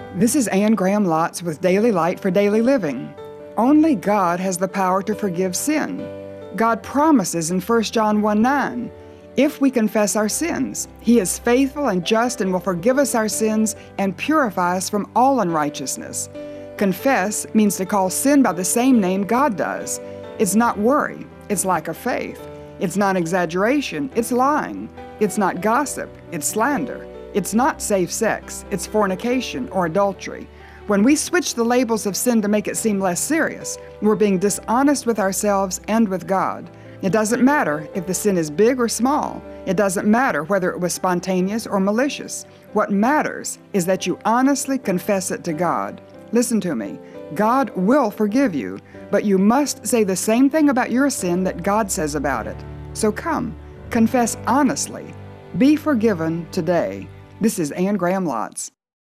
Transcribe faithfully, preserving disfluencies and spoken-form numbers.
This is Anne Graham Lotz with Daily Light for Daily Living. Only God has the power to forgive sin. God promises in First John one nine, if we confess our sins, He is faithful and just and will forgive us our sins and purify us from all unrighteousness. Confess means to call sin by the same name God does. It's not worry, it's lack of faith. It's not exaggeration, it's lying. It's not gossip, it's slander. It's not safe sex, it's fornication or adultery. When we switch the labels of sin to make it seem less serious, we're being dishonest with ourselves and with God. It doesn't matter if the sin is big or small. It doesn't matter whether it was spontaneous or malicious. What matters is that you honestly confess it to God. Listen to me. God will forgive you, but you must say the same thing about your sin that God says about it. So come, confess honestly. Be forgiven today. This is Anne Graham Lotz.